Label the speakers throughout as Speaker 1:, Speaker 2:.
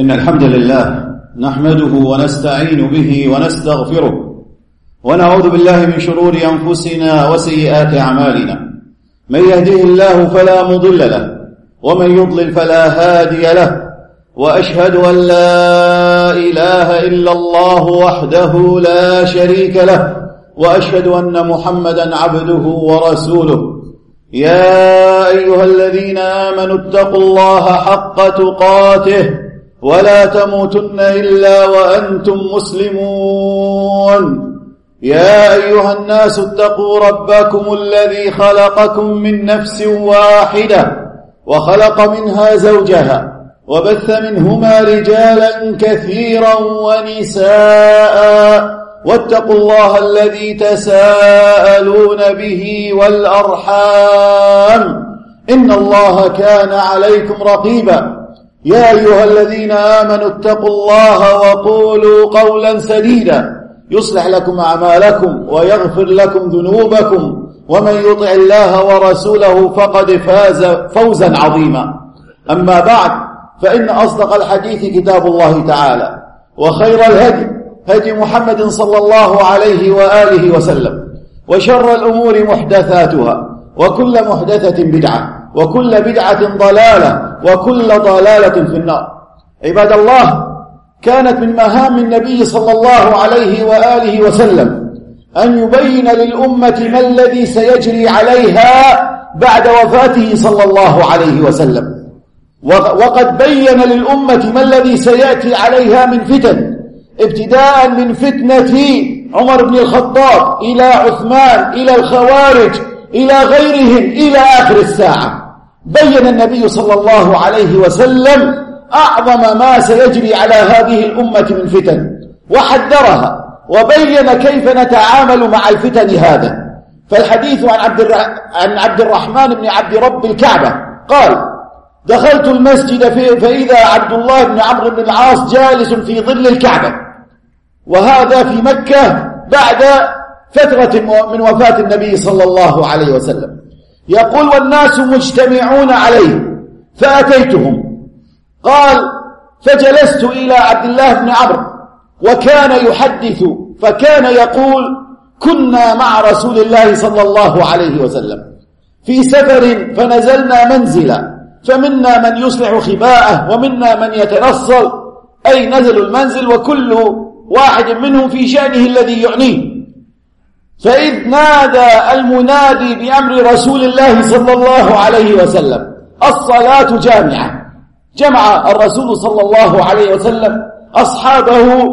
Speaker 1: إن الحمد لله نحمده ونستعين به ونستغفره ونعوذ بالله من شرور أنفسنا وسيئات أعمالنا. من يهده الله فلا مضل له ومن يضلل فلا هادي له، وأشهد أن لا إله إلا الله وحده لا شريك له، وأشهد أن محمدا عبده ورسوله. يا أيها الذين آمنوا اتقوا الله حق تقاته ولا تموتن إلا وأنتم مسلمون. يا أيها الناس اتقوا ربكم الذي خلقكم من نفس واحدة وخلق منها زوجها وبث منهما رجالا كثيرا ونساء، واتقوا الله الذي تساءلون به والأرحام إن الله كان عليكم رقيبا. يا أيها الذين آمنوا اتقوا الله وقولوا قولا سديدا يصلح لكم أعمالكم ويغفر لكم ذنوبكم، ومن يطع الله ورسوله فقد فاز فوزا عظيما. أما بعد، فإن أصدق الحديث كتاب الله تعالى، وخير الهدي هدي محمد صلى الله عليه وآله وسلم، وشر الأمور محدثاتها، وكل محدثة بدعة، وكل بدعة ضلالة، وكل ضلالة في النار. عباد الله، كانت من مهام النبي صلى الله عليه وآله وسلم أن يبين للأمة ما الذي سيجري عليها بعد وفاته صلى الله عليه وسلم، وقد بين للأمة ما الذي سيأتي عليها من فتن، ابتداء من فتنة عمر بن الخطاب إلى عثمان إلى الخوارج إلى غيرهم إلى آخر الساعة. بين النبي صلى الله عليه وسلم أعظم ما سيجري على هذه الأمة من فتن، وحذرها وبين كيف نتعامل مع الفتن هذا. فالحديث عن عبد الرحمن بن عبد رب الكعبة قال: دخلت المسجد فإذا عبد الله بن عمرو بن العاص جالس في ظل الكعبة، وهذا في مكة بعد فترة من وفاة النبي صلى الله عليه وسلم. يقول: والناس مجتمعون عليه فأتيتهم. قال: فجلست إلى عبد الله بن عمرو وكان يحدث فكان يقول: كنا مع رسول الله صلى الله عليه وسلم في سفر فنزلنا منزلا، فمنا من يصلح خباءه ومنا من يتنصل، أي نزلوا المنزل وكل واحد منهم في شأنه الذي يعنيه. فإذ نادى المنادي بأمر رسول الله صلى الله عليه وسلم: الصلاة جامعة. جمع الرسول صلى الله عليه وسلم أصحابه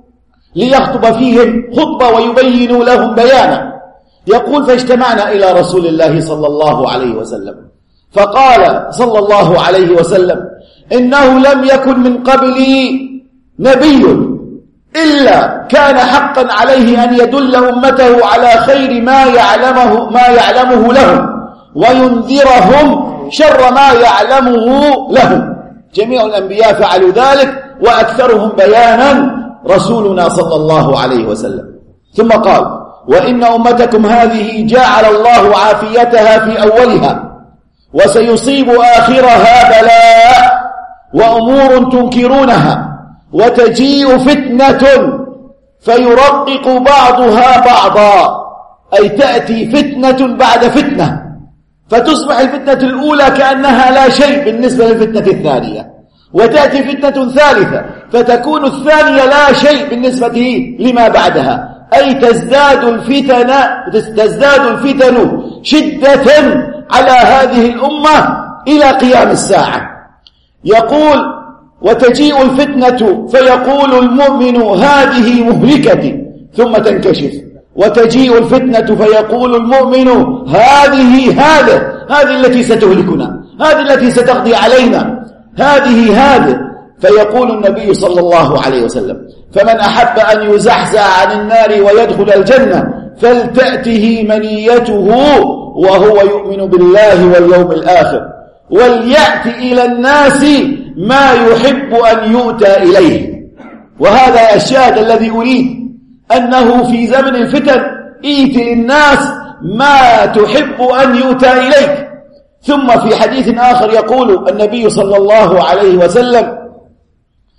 Speaker 1: ليخطب فيهم خطبة ويبين لهم بيانا. يقول: فاجتمعنا إلى رسول الله صلى الله عليه وسلم فقال صلى الله عليه وسلم: إنه لم يكن من قبلي نبي إلا كان حقا عليه أن يدل أمته على خير ما يعلمه لهم وينذرهم شر ما يعلمه لهم. جميع الأنبياء فعلوا ذلك، وأكثرهم بيانا رسولنا صلى الله عليه وسلم. ثم قال: وإن أمتكم هذه جعل الله عافيتها في أولها، وسيصيب آخرها بلاء وأمور تنكرونها، وتجيء فتنة فيرقق بعضها بعضا، أي تأتي فتنة بعد فتنة، فتصبح الفتنة الأولى كأنها لا شيء بالنسبة للفتنة الثانية، وتأتي فتنة ثالثة فتكون الثانية لا شيء بالنسبة لما بعدها، أي تزداد الفتن شدة على هذه الأمة إلى قيام الساعة. يقول: وتجيء الفتنة فيقول المؤمن هذه مهلكتي ثم تنكشف، وتجيء الفتنة فيقول المؤمن هذه التي ستهلكنا، هذه التي ستقضي علينا، هذه. فيقول النبي صلى الله عليه وسلم: فمن أحب أن يزحزح عن النار ويدخل الجنة فلتأته منيته وهو يؤمن بالله واليوم الآخر، وليأتي إلى الناس ما يحب أن يؤتى إليه. وهذا الشاهد الذي أريد، أنه في زمن الفتن إيت للناس ما تحب أن يؤتى إليك. ثم في حديث آخر يقول النبي صلى الله عليه وسلم: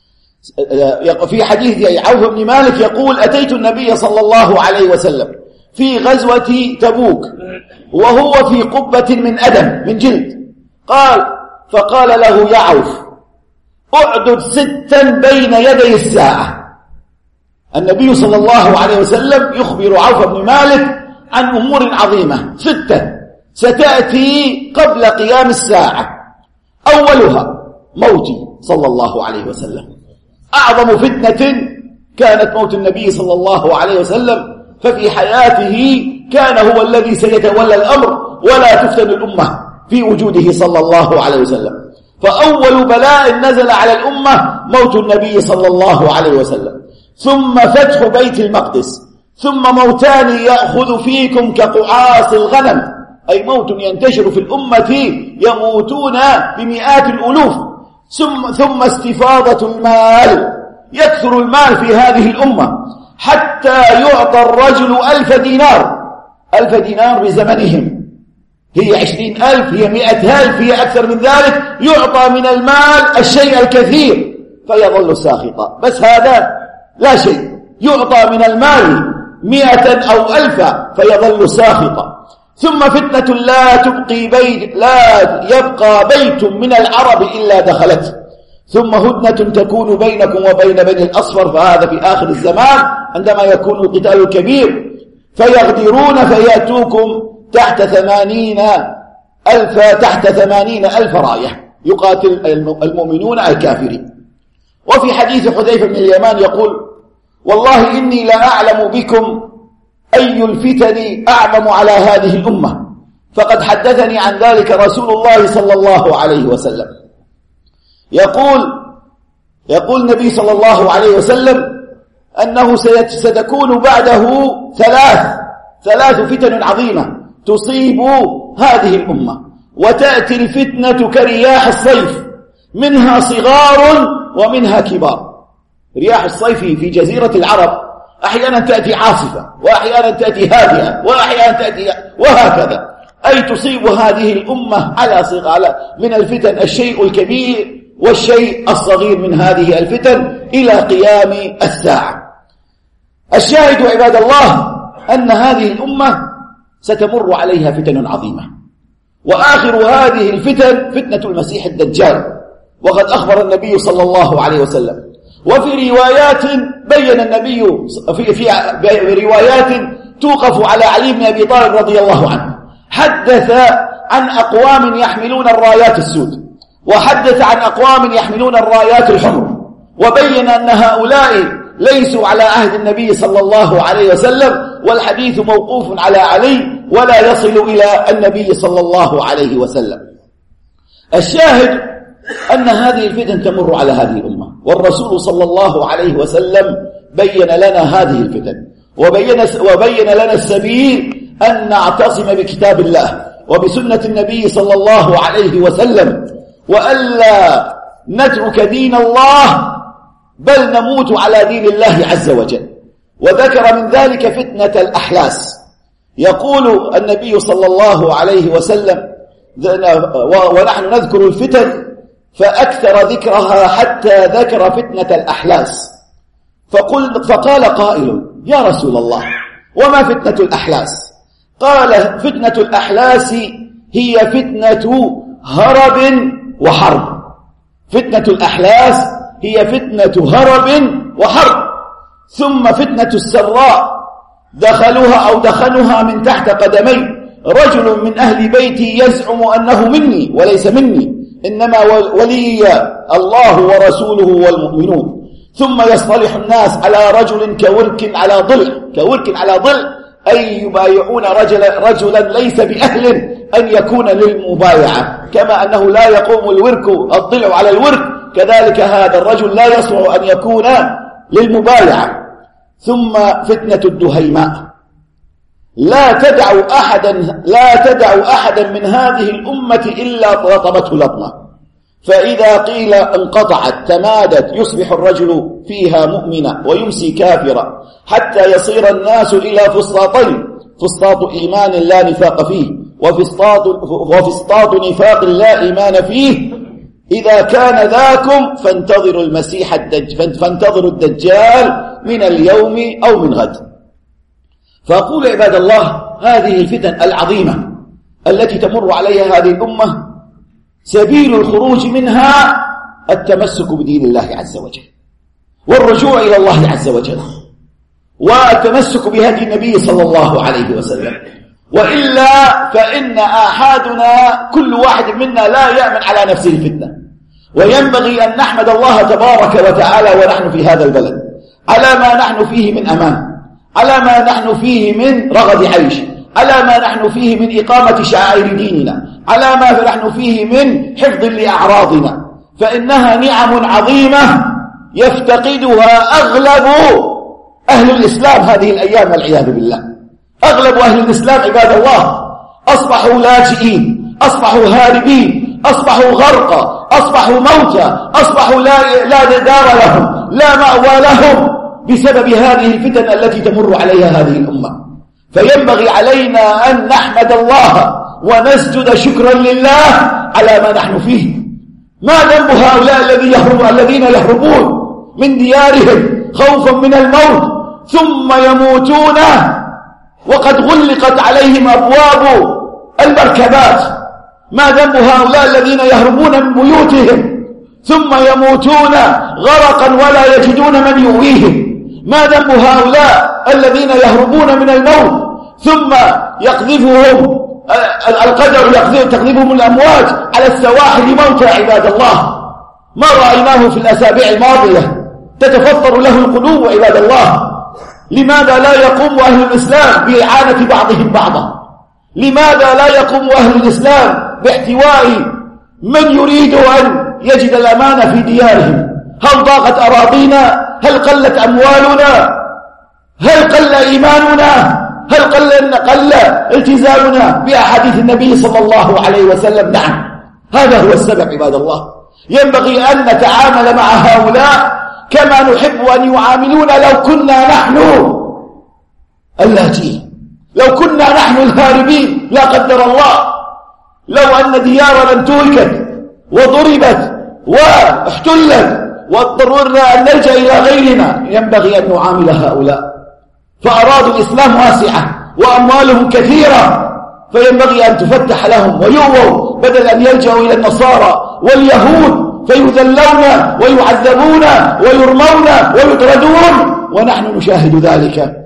Speaker 1: في حديث عوف بن مالك يقول أتيت النبي صلى الله عليه وسلم في غزوة تبوك وهو في قبة من أدم من جلد، فقال له يا عوف اعدد 6 بين يدي الساعة. النبي صلى الله عليه وسلم يخبر عوف بن مالك عن أمور عظيمة 6 ستأتي قبل قيام الساعة، أولها موتي صلى الله عليه وسلم، أعظم فتنة كانت موت النبي صلى الله عليه وسلم، ففي حياته كان هو الذي سيتولى الأمر ولا تفتن الأمة في وجوده صلى الله عليه وسلم. فأول بلاء نزل على الأمة موت النبي صلى الله عليه وسلم، ثم فتح بيت المقدس، ثم موتان يأخذ فيكم كقعاص الغنم، أي موت ينتشر في الأمة يموتون بمئات الألوف، ثم استفاضة المال، يكثر المال في هذه الأمة حتى يعطى الرجل 1000 دينار. 1000 دينار بزمنهم هي 20,000 هي 100,000 هي أكثر من ذلك، يعطى من المال الشيء الكثير فيظل ساخطا. بس هذا لا شيء، يعطى من المال 100 أو 1000 فيظل ساخطا. ثم فتنة لا يبقى بيت من العرب إلا دخلته، ثم هدنة تكون بينكم وبين بني الأصفر، فهذا في آخر الزمان عندما يكون القتال الكبير، فيغدرون فيأتوكم تحت 80,000 راية يقاتل المؤمنون الكافرين. وفي حديث حذيفة بن اليمان يقول والله إني لا أعلم بكم أي الفتن أعظم على هذه الأمة، فقد حدثني عن ذلك رسول الله صلى الله عليه وسلم. يقول النبي صلى الله عليه وسلم أنه ستكون بعده 3 فتن عظيمة تصيب هذه الأمة، وتأتي الفتنة كرياح الصيف، منها صغار ومنها كبار. رياح الصيف في جزيرة العرب أحيانا تأتي عاصفة، وأحيانا تأتي هادئة، وأحيانا تأتي وهكذا، أي تصيب هذه الأمة على من الفتن الشيء الكبير والشيء الصغير من هذه الفتن إلى قيام الساعة. الشاهد عباد الله أن هذه الأمة ستمر عليها فتن عظيمة، وآخر هذه الفتن فتنة المسيح الدجال، وقد أخبر النبي صلى الله عليه وسلم. وفي روايات بين النبي في روايات توقف على علي بن أبي طالب رضي الله عنه، حدث عن أقوام يحملون الرايات السود، وحدث عن أقوام يحملون الرايات الحمر، وبين أن هؤلاء ليسوا على عهد النبي صلى الله عليه وسلم، والحديث موقوف على علي ولا يصل إلى النبي صلى الله عليه وسلم. الشاهد أن هذه الفتن تمر على هذه الأمة، والرسول صلى الله عليه وسلم بين لنا هذه الفتن، وبين لنا السبيل أن نعتصم بكتاب الله وبسنة النبي صلى الله عليه وسلم، وألا نترك دين الله بل نموت على دين الله عز وجل. وذكر من ذلك فتنة الأحلاس. يقول النبي صلى الله عليه وسلم ونحن نذكر الفتن فأكثر ذكرها حتى ذكر فتنة الأحلاس، فقال قائل يا رسول الله وما فتنة الأحلاس؟ قال فتنة الأحلاس هي فتنة هرب وحرب. فتنة الأحلاس هي فتنة هرب وحرب. ثم فتنة السراء دخلها من تحت قدمي رجل من أهل بيتي يزعم أنه مني وليس مني، إنما ولي الله ورسوله والمؤمنون. ثم يصطلح الناس على رجل كورك على ضلع أي يبايعون رجلا ليس بأهل أن يكون للمبايعة، كما أنه لا يقوم الضلع على الورك، كذلك هذا الرجل لا يصلح أن يكون للمبايعة. ثم فتنة الدهيماء، لا تدع أحدا من هذه الأمة إلا طلطمته لطمة، فإذا قيل انقطعت تمادت، يصبح الرجل فيها مؤمنا ويمسي كافرا، حتى يصير الناس إلى فسطاطين: فسطاط إيمان لا نفاق فيه، وفسطاط نفاق لا إيمان فيه، إذا كان ذاكم فانتظروا الدجال من اليوم أو من غد. فأقول عباد الله هذه الفتن العظيمة التي تمر عليها هذه الأمة سبيل الخروج منها التمسك بدين الله عز وجل والرجوع إلى الله عز وجل والتمسك بهدي النبي صلى الله عليه وسلم، وإلا فإن أحدنا كل واحد منا لا يأمن على نفسه الفتنة. وينبغي أن نحمد الله تبارك وتعالى ونحن في هذا البلد على ما نحن فيه من أمان، على ما نحن فيه من رغد عيش، على ما نحن فيه من إقامة شعائر ديننا، على ما نحن فيه من حفظ لأعراضنا، فإنها نعم عظيمة يفتقدها أغلب أهل الإسلام هذه الأيام والعياذ بالله. أغلب أهل الإسلام عباد الله أصبحوا لاجئين، أصبحوا هاربين، أصبحوا غرقى، أصبحوا موتى، أصبحوا لا دار لهم، لا مأوى لهم بسبب هذه الفتن التي تمر عليها هذه الأمة. فينبغي علينا أن نحمد الله ونسجد شكرا لله على ما نحن فيه. ما ذنب هؤلاء الذين يهربون من ديارهم خوفا من الموت ثم يموتون وقد غلقت عليهم أبواب المركبات؟ ما ذنب هؤلاء الذين يهربون من بيوتهم ثم يموتون غرقا ولا يجدون من يؤويهم؟ ما ذنب هؤلاء الذين يهربون من الموت ثم يقذفهم القدر تقذفهم الأمواج على السواحل موتى عباد الله؟ ما رأيناه في الأسابيع الماضية تتفطر له القلوب عباد الله. لماذا لا يقوم أهل الإسلام بإعانة بعضهم بعضا؟ لماذا لا يقوم أهل الإسلام باحتواء من يريد أن يجد الأمان في ديارهم؟ هل ضاقت أراضينا؟ هل قلت أموالنا؟ هل قل إيماننا؟ هل قل التزامنا بأحاديث النبي صلى الله عليه وسلم؟ نعم، هذا هو السبب عباد الله. ينبغي أن نتعامل مع هؤلاء كما نحب أن يعاملون لو كنا نحن اللاجئين، لو كنا نحن الهاربين لا قدر الله، لو أن ديارنا انتهكت وضربت واحتلت واضطررنا أن نلجأ إلى غيرنا، ينبغي أن نعامل هؤلاء. فأرادوا الإسلام واسعة وأموالهم كثيرة، فينبغي أن تفتح لهم ويؤووا بدل أن يلجأوا إلى النصارى واليهود فيذلون ويعذبون ويرمون ويطردون، ونحن نشاهد ذلك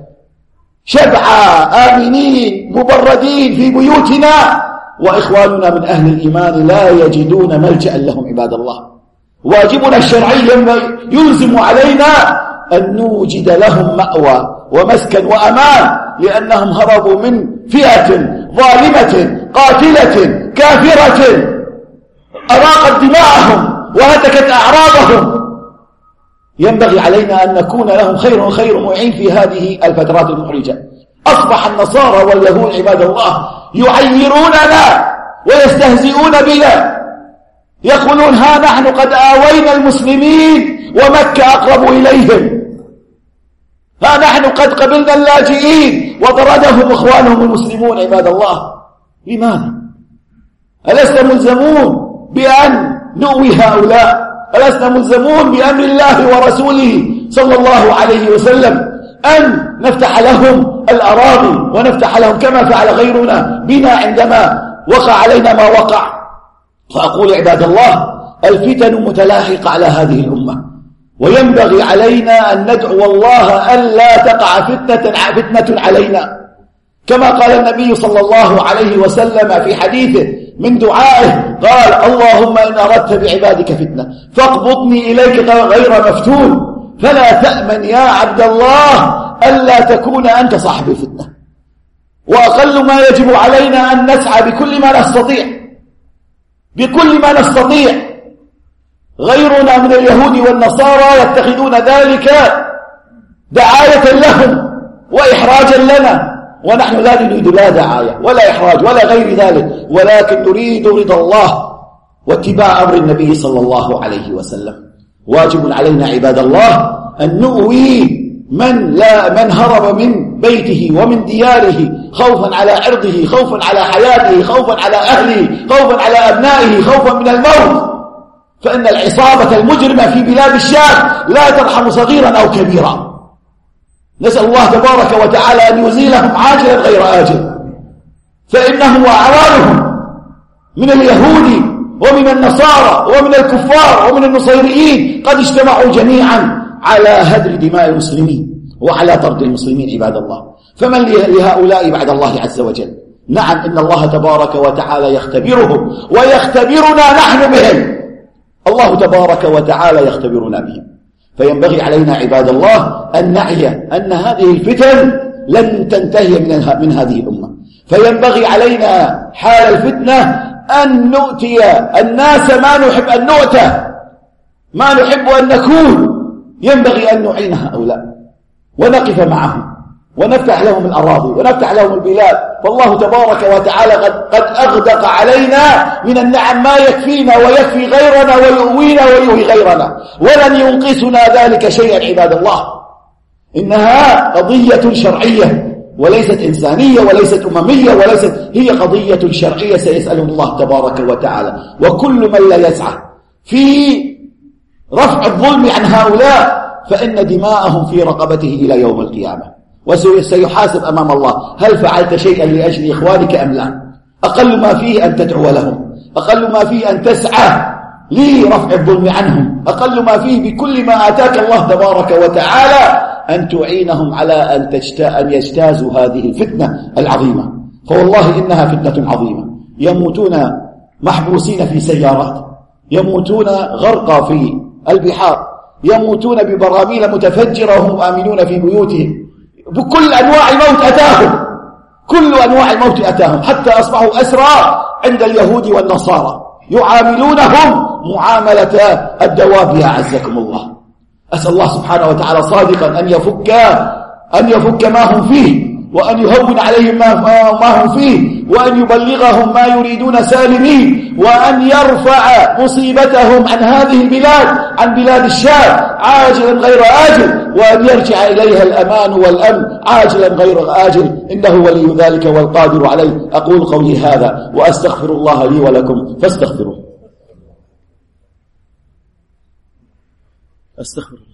Speaker 1: شبعا آمنين مبردين في بيوتنا، وإخواننا من أهل الإيمان لا يجدون ملجأ لهم عباد الله. واجبنا الشرعي يلزم علينا أن نوجد لهم مأوى ومسكن وأمان، لأنهم هربوا من فئة ظالمة قاتلة كافرة أراقت دماءهم وهتكت أعراضهم. ينبغي علينا أن نكون لهم خير معين في هذه الفترات المحرجة. أصبح النصارى واليهود عباد الله يعيروننا ويستهزئون بنا، يقولون ها نحن قد آوينا المسلمين ومكة أقرب إليهم، ها نحن قد قبلنا اللاجئين وطردهم إخوانهم المسلمون عباد الله. لماذا؟ ألسنا ملزمون بأن نؤوي هؤلاء؟ ألسنا ملزمون بأمر الله ورسوله صلى الله عليه وسلم أن نفتح لهم الأراضي ونفتح لهم كما فعل غيرنا بنا عندما وقع علينا ما وقع؟ فأقول عباد الله الفتن متلاحقة على هذه الأمة، وينبغي علينا أن ندعو الله ألا تقع فتنة علينا، كما قال النبي صلى الله عليه وسلم في حديثه من دعائه قال اللهم إن أردت بعبادك فتنة فاقبضني إليك غير مفتون، فلا تأمن يا عبد الله ألا تكون أنت صاحب الفتنة. وأقل ما يجب علينا أن نسعى بكل ما نستطيع. غيرنا من اليهود والنصارى يتخذون ذلك دعاية لهم وإحراجا لنا، ونحن لا نريد لا دعاية ولا إحراج ولا غير ذلك، ولكن نريد رضا الله واتباع أمر النبي صلى الله عليه وسلم. واجب علينا عباد الله أن نؤوي من هرب من بيته ومن دياره خوفا على عرضه، خوفا على حياته، خوفا على أهله، خوفا على أبنائه، خوفا من الموت. فإن العصابة المجرمة في بلاد الشام لا ترحم صغيرا أو كبيرا. نسأل الله تبارك وتعالى أن يزيلهم عاجلا غير آجل، فإنهم وأعوانهم من اليهود ومن النصارى ومن الكفار ومن النصيريين قد اجتمعوا جميعا على هدر دماء المسلمين وعلى طرد المسلمين عباد الله. فمن لهؤلاء بعد الله عز وجل؟ نعم، إن الله تبارك وتعالى يختبرهم ويختبرنا نحن بهم. الله تبارك وتعالى يختبرنا بهم، فينبغي علينا عباد الله أن نعي أن هذه الفتن لن تنتهي من هذه الأمة. فينبغي علينا حال الفتنة أن نؤتي الناس ما نحب أن نؤتى، ما نحب أن نكون. ينبغي أن نعين هؤلاء ونقف معهم ونفتح لهم الأراضي ونفتح لهم البلاد. فالله تبارك وتعالى قد أغدق علينا من النعم ما يكفينا ويكفي غيرنا ويؤوينا ويؤوي غيرنا، ولن ينقصنا ذلك شيئا عباد الله. إنها قضية شرعية وليست إنسانية وليست أممية هي قضية شرعية سيسأله الله تبارك وتعالى. وكل من لا يسعى في رفع الظلم عن هؤلاء فإن دماءهم في رقبته إلى يوم القيامة، وسيحاسب أمام الله هل فعلت شيئا لأجل إخوانك أم لا. أقل ما فيه أن تدعو لهم، أقل ما فيه أن تسعى لرفع الظلم عنهم، أقل ما فيه بكل ما آتاك الله تبارك وتعالى أن تعينهم على أن يجتازوا هذه الفتنة العظيمة. فوالله إنها فتنة عظيمة. يموتون محبوسين في سيارات، يموتون غرقى في البحار، يموتون ببراميل متفجرة وهم آمنون في بيوتهم. بكل أنواع الموت أتاهم، كل أنواع الموت أتاهم، حتى أصبحوا أسرى عند اليهود والنصارى يعاملونهم معاملة الدواب. يا عزكم الله. أسأل الله سبحانه وتعالى صادقا أن يفك ما هم فيه، وأن يهون عليهم ما هم فيه، وأن يبلغهم ما يريدون سالمين، وأن يرفع مصيبتهم عن هذه البلاد، عن بلاد الشام عاجلا غير آجل، وأن يرجع إليها الأمان والأمن عاجلا غير آجل، إنه ولي ذلك والقادر عليه. أقول قولي هذا وأستغفر الله لي ولكم فاستغفروه. أستغفر الله.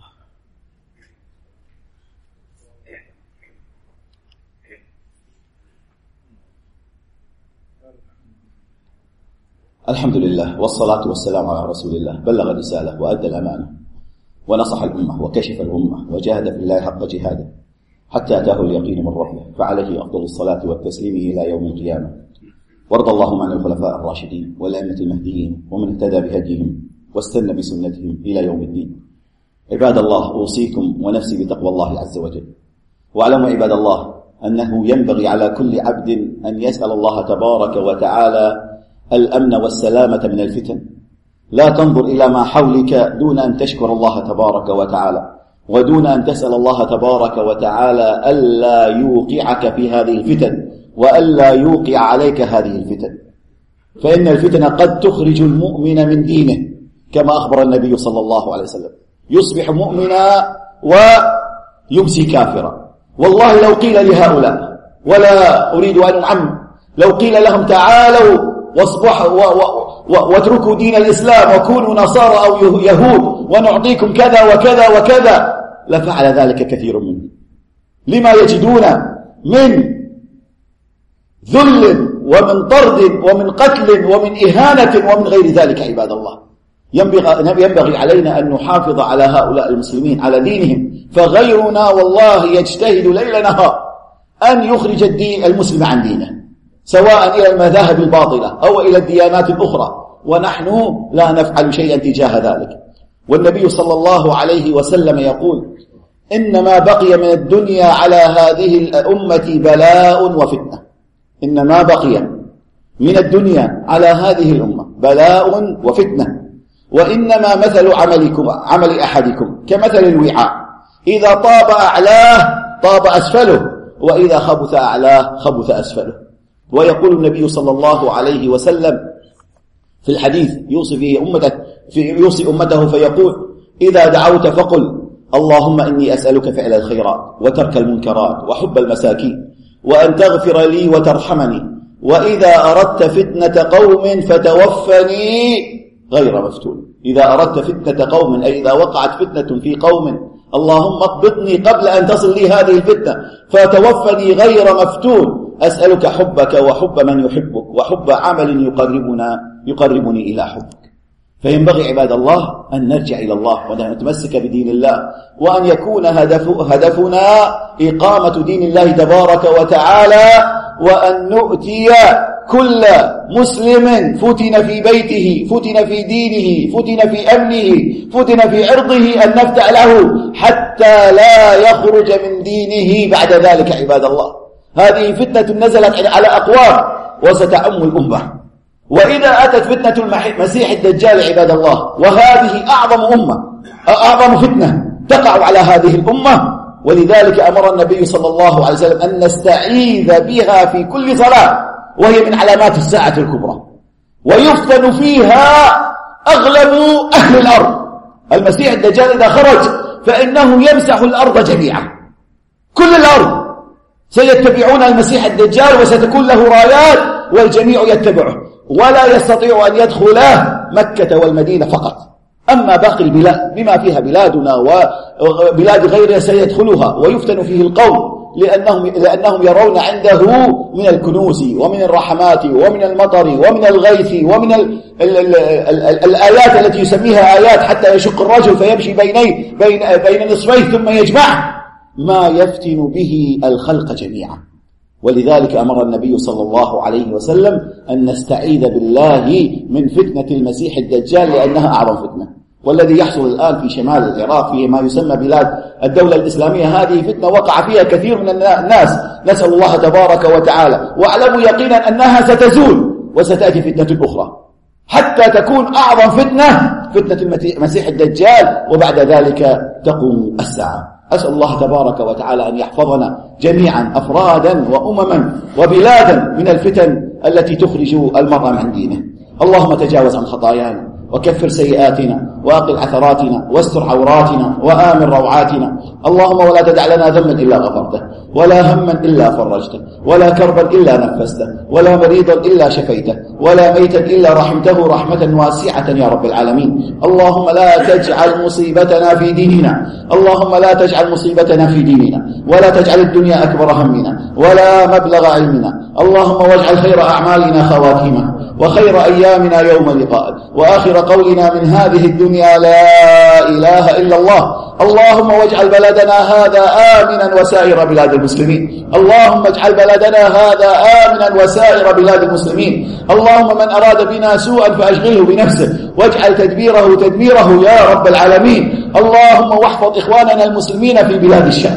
Speaker 1: الحمد لله والصلاة والسلام على رسول الله. بلغ الرسالة وأدى الأمانة ونصح الأمة وكشف الأمة وجاهد في الله حق جهاده حتى أتاه اليقين من ربه، فعليه أفضل الصلاة والتسليم إلى يوم القيامة. وارض اللهم عن الخلفاء الراشدين والأئمة المهديين ومن اهتدى بهديهم واستنى بسنتهم إلى يوم الدين. عباد الله، أوصيكم ونفسي بتقوى الله عز وجل. واعلموا عباد الله أنه ينبغي على كل عبد أن يسأل الله تبارك وتعالى الأمن والسلامة من الفتن. لا تنظر إلى ما حولك دون أن تشكر الله تبارك وتعالى، ودون أن تسأل الله تبارك وتعالى ألا يوقعك في هذه الفتن وألا يوقع عليك هذه الفتن. فإن الفتن قد تخرج المؤمن من دينه كما أخبر النبي صلى الله عليه وسلم: يصبح مؤمنا ويمسي كافرا. والله لو قيل لهؤلاء، ولا أريد أن أعم، لو قيل لهم تعالوا واتركوا دين الإسلام وكونوا نصارى أو يهود ونعطيكم كذا وكذا وكذا، لفعل ذلك كثير منهم، لما يجدون من ذل ومن طرد ومن قتل ومن إهانة ومن غير ذلك. عباد الله، ينبغي علينا أن نحافظ على هؤلاء المسلمين على دينهم، فغيرنا والله يجتهد ليل نهار أن يخرج المسلم عن دينه، سواء إلى المذاهب الباطلة أو إلى الديانات الأخرى، ونحن لا نفعل شيئا تجاه ذلك. والنبي صلى الله عليه وسلم يقول: إنما بقي من الدنيا على هذه الأمة بلاء وفتنة. إنما بقي من الدنيا على هذه الأمة بلاء وفتنة، وإنما مثل عمل أحدكم كمثل الوعاء، إذا طاب أعلاه طاب أسفله، وإذا خبث أعلاه خبث أسفله. ويقول النبي صلى الله عليه وسلم في الحديث يوصي أمته فيقول: إذا دعوت فقل اللهم إني أسألك فعل الخيرات وترك المنكرات وحب المساكين وأن تغفر لي وترحمني، وإذا أردت فتنة قوم فتوفني غير مفتون. إذا أردت فتنة قوم، أي إذا وقعت فتنة في قوم، اللهم اقبضني قبل أن تصل لي هذه الفتنة فتوفني غير مفتون. أسألك حبك وحب من يحبك وحب عمل يقربني إلى حبك. فينبغي عباد الله أن نرجع إلى الله وأن نتمسك بدين الله، وأن يكون هدفنا إقامة دين الله تبارك وتعالى، وأن نؤتي كل مسلم فتن في بيته، فتن في دينه، فتن في أمنه، فتن في عرضه، أن نفتح له حتى لا يخرج من دينه بعد ذلك. عباد الله، هذه فتنة نزلت على أقوام وستعم الأمة. وإذا أتت فتنة المسيح الدجال عباد الله، وهذه أعظم فتنة تقع على هذه الأمة، ولذلك أمر النبي صلى الله عليه وسلم أن نستعيذ بها في كل صلاة، وهي من علامات الساعة الكبرى، ويفتن فيها أغلب أهل الأرض. المسيح الدجال إذا خرج فإنه يمسح الأرض جميعا، كل الأرض سيتبعون المسيح الدجال، وستكون له رايات والجميع يتبعه، ولا يستطيع أن يدخل مكة والمدينة فقط. أما باقي البلاد بما فيها بلادنا وبلاد غيرها سيدخلها ويفتن فيه القوم، لأنهم يرون عنده من الكنوز ومن الرحمات ومن المطر ومن الغيث ومن الآيات التي يسميها آيات حتى يشق الرجل فيمشي بين نصفيه ثم يجمع ما يفتن به الخلق جميعا. ولذلك أمر النبي صلى الله عليه وسلم أن نستعيذ بالله من فتنة المسيح الدجال، لأنها أعظم فتنة. والذي يحصل الآن في شمال العراق في ما يسمى بلاد الدولة الإسلامية، هذه فتنة وقع فيها كثير من الناس، نسأل الله تبارك وتعالى، واعلموا يقينا أنها ستزول وستأتي فتنة أخرى حتى تكون أعظم فتنة المسيح الدجال، وبعد ذلك تقوم الساعة. أسأل الله تبارك وتعالى أن يحفظنا جميعا أفرادا وأمما وبلادا من الفتن التي تخرج المرء عن دينه. اللهم تجاوز عن خطايانا، وكفر سيئاتنا، وأقل عثراتنا، واستر عوراتنا، وآمن روعاتنا. اللهم ولا تدع لنا ذنبا إلا غفرته، ولا هما إلا فرجته، ولا كربا إلا نفسته، ولا مريضا إلا شفيته، ولا ميتا إلا رحمته رحمة واسعة يا رب العالمين. اللهم لا تجعل مصيبتنا في ديننا، اللهم لا تجعل مصيبتنا في ديننا، ولا تجعل الدنيا أكبر همنا ولا مبلغ علمنا. اللهم واجعل خير أعمالنا خواتيمها، وخير أيامنا يوم لقائك، وآخر قولنا من هذه الدنيا لا إله إلا الله. اللهم واجعل بلدنا هذا آمنا وسائر بلاد المسلمين. اللهم اجعل بلدنا هذا آمنا وسائر بلاد المسلمين. اللهم من أراد بنا سوءا فأشغله بنفسه، واجعل تدبيره يا رب العالمين. اللهم واحفظ إخواننا المسلمين في بلاد الشام،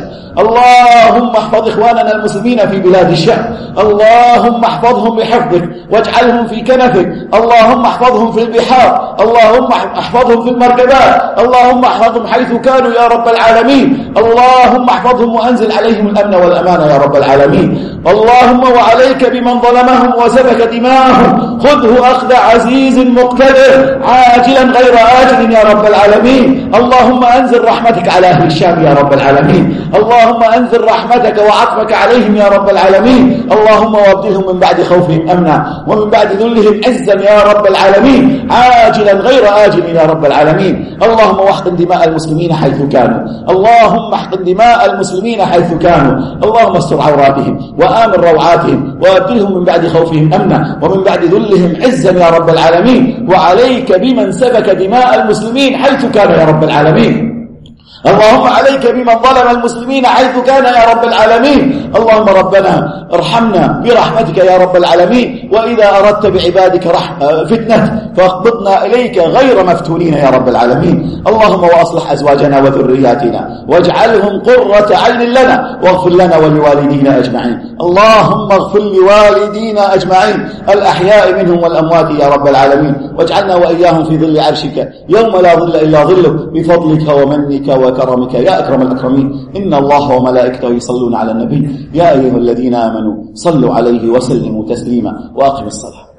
Speaker 1: اللهم احفظ إخواننا المسلمين في بلاد الشام، اللهم احفظهم بحفظك واجعلهم في كنفك، اللهم احفظهم في البحار، اللهم احفظهم في المركبات، اللهم احفظهم حيث كانوا يا رب العالمين. اللهم احفظهم وأنزل عليهم الأمن والأمان يا رب العالمين. اللهم وعليك بمن ظلمهم وسفك دماءهم، خذه أخذ عزيز مقتدر عاجلا غير آجل يا رب العالمين. اللهم أنزل رحمتك على أهل الشام يا رب العالمين، اللهم أنزل رحمتك وعطفك عليهم يا رب العالمين. اللهم وابدلهم من بعد خوفهم أمنا، ومن بعد ذلهم عزا يا رب العالمين، عاجلا غير آجل يا رب العالمين. اللهم واحقن دماء المسلمين حيث كانوا، اللهم احقن دماء المسلمين حيث كانوا. اللهم استر عوراتهم وآمن روعاتهم، وابدلهم من بعد خوفهم أمنا، ومن بعد ذلهم عزا يا رب العالمين. وعليك بمن سفك دماء المسلمين حيث كان يا رب العالمين. اللهم عليك بمن ظلم المسلمين حيث كان يا رب العالمين. اللهم ربنا ارحمنا برحمتك يا رب العالمين، وإذا أردت بعبادك فتنة فاقبضنا إليك غير مفتونين يا رب العالمين. اللهم وأصلح أزواجنا وذرياتنا واجعلهم قرة عين لنا، واغفر لنا ولوالدينا أجمعين. اللهم اغفر لوالدينا أجمعين الأحياء منهم والأموات يا رب العالمين، واجعلنا وإياهم في ظل عرشك يوم لا ظل إلا ظلك، بفضلك ومنك وكرمك يا أكرم الأكرمين. إن الله وملائكته يصلون على النبي يا أيها الذين آمنوا صلوا عليه وسلموا تسليما، وأقم الصلاة.